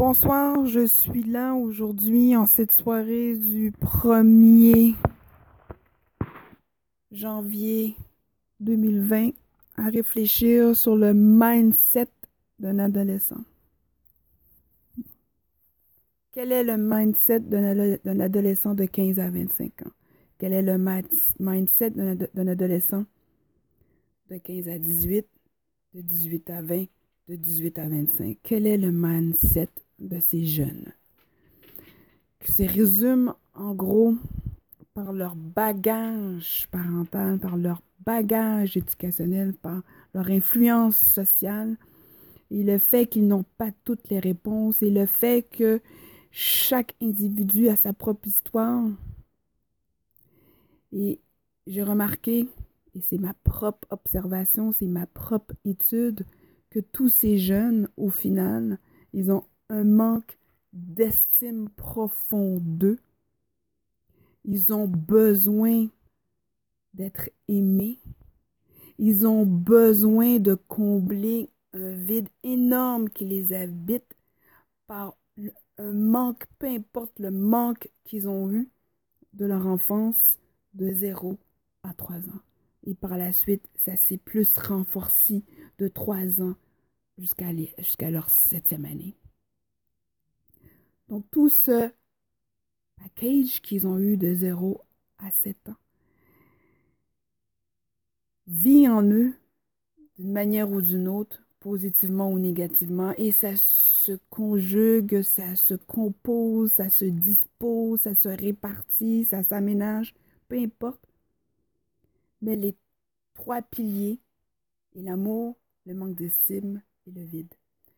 Bonsoir, je suis là aujourd'hui en cette soirée du 1er janvier 2020 à réfléchir sur le mindset d'un adolescent. Quel est le mindset d'un adolescent de 15 à 25 ans? Quel est le mindset d'un adolescent de 15 à 18, de 18 à 20, de 18 à 25? Quel est le mindset de ces jeunes? Qui se résume en gros par leur bagage parental, par leur bagage éducationnel, par leur influence sociale, et le fait qu'ils n'ont pas toutes les réponses, et le fait que chaque individu a sa propre histoire. Et j'ai remarqué, et c'est ma propre observation, c'est ma propre étude, que tous ces jeunes, au final, ils ont un manque d'estime profond d'eux. Ils ont besoin d'être aimés. Ils ont besoin de combler un vide énorme qui les habite par un manque, peu importe le manque qu'ils ont eu de leur enfance de 0 à 3 ans. Et par la suite, ça s'est plus renforcé de 3 ans jusqu'à leur 7e année. Donc tout ce package qu'ils ont eu de 0 à 7 ans vit en eux d'une manière ou d'une autre, positivement ou négativement, et ça se conjugue, ça se compose, ça se dispose, ça se répartit, ça s'aménage, peu importe. Mais les 3 piliers, et l'amour, le manque d'estime et le vide.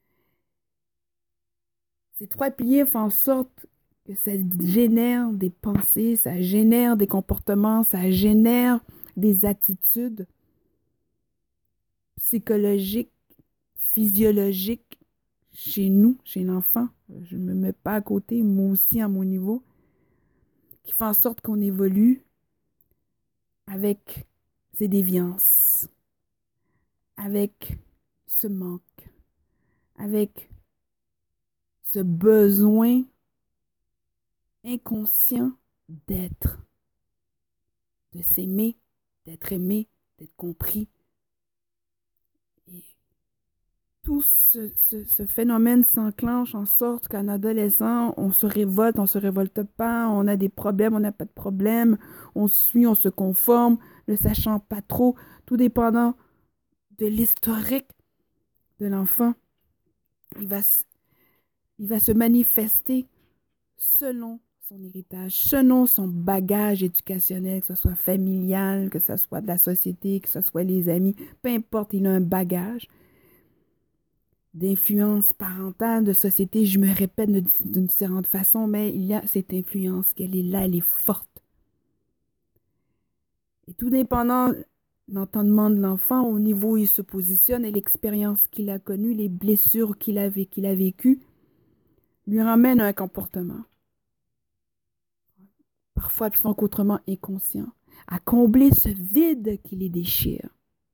Ces 3 piliers font en sorte que ça génère des pensées, ça génère des comportements, ça génère des attitudes psychologiques, physiologiques chez nous, chez l'enfant. Je ne me mets pas à côté, moi aussi à mon niveau, qui fait en sorte qu'on évolue avec ces déviances, avec ce manque, avec ce besoin inconscient d'être, de s'aimer, d'être aimé, d'être compris. Et tout ce phénomène s'enclenche en sorte qu'en adolescent, on se révolte pas, on a des problèmes, on n'a pas de problème, on suit, on se conforme, ne sachant pas trop, tout dépendant de l'historique de l'enfant. Il va se manifester selon son héritage, selon son bagage éducationnel, que ce soit familial, que ce soit de la société, que ce soit les amis, peu importe, il a un bagage d'influence parentale, de société. Je me répète d'une différente façon, mais il y a cette influence, qu'elle est là, elle est forte. Et tout dépendant de l'entendement de l'enfant, au niveau où il se positionne et l'expérience qu'il a connue, les blessures qu'il a vécues, lui ramènent à un comportement. Parfois plus qu'autrement inconscient, à combler ce vide qui les déchire.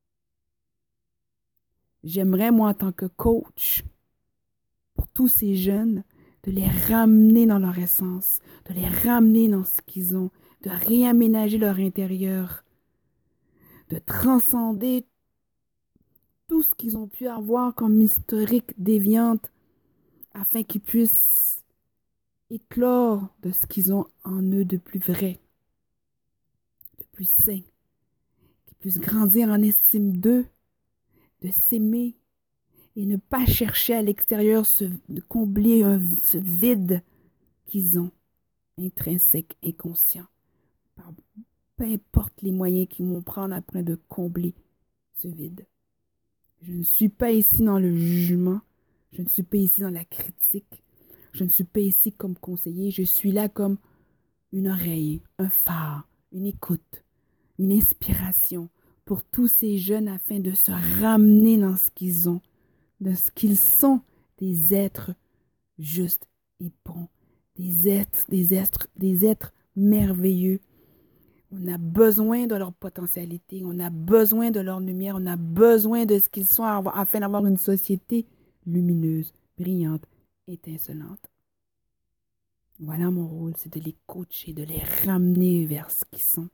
J'aimerais, moi, en tant que coach, pour tous ces jeunes, de les ramener dans leur essence, de les ramener dans ce qu'ils ont, de réaménager leur intérieur, de transcender tout ce qu'ils ont pu avoir comme historique déviante afin qu'ils puissent éclore de ce qu'ils ont en eux de plus vrai, de plus sain, qu'ils puissent grandir en estime d'eux, de s'aimer et ne pas chercher à l'extérieur de combler ce vide qu'ils ont, intrinsèque, inconscient. Peu importe les moyens qu'ils vont prendre après de combler ce vide. Je ne suis pas ici dans le jugement, je ne suis pas ici dans la critique, je ne suis pas ici comme conseiller, je suis là comme une oreille, un phare, une écoute, une inspiration pour tous ces jeunes afin de se ramener dans ce qu'ils ont, de ce qu'ils sont, des êtres justes et bons, des êtres merveilleux. On a besoin de leur potentialité, on a besoin de leur lumière, on a besoin de ce qu'ils sont afin d'avoir une société lumineuse, brillante, étincelante. Voilà mon rôle, c'est de les coacher, de les ramener vers ce qu'ils sont.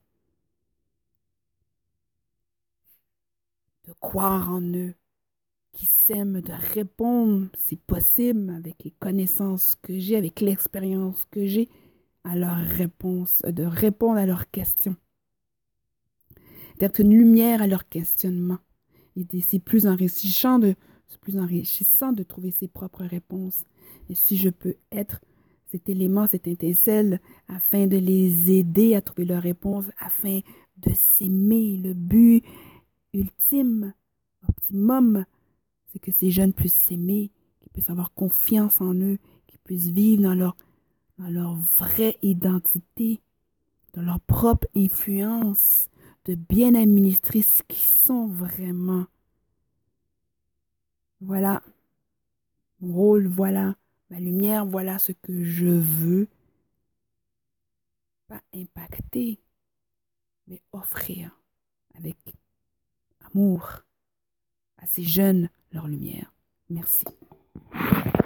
De croire en eux, qui s'aiment, de répondre, si possible, avec les connaissances que j'ai, avec l'expérience que j'ai, à leurs réponses, de répondre à leurs questions, d'être une lumière à leurs questionnements. Et c'est plus enrichissant de trouver ses propres réponses. Et si je peux être cet élément, cette étincelle, afin de les aider à trouver leurs réponses, afin de s'aimer, le but ultime, optimum, c'est que ces jeunes puissent s'aimer, qu'ils puissent avoir confiance en eux, qu'ils puissent vivre dans leur vraie identité, dans leur propre influence, de bien administrer ce qu'ils sont vraiment. Voilà mon rôle, voilà ma lumière, voilà ce que je veux, pas impacter, mais offrir avec amour à ces jeunes leur lumière. Merci.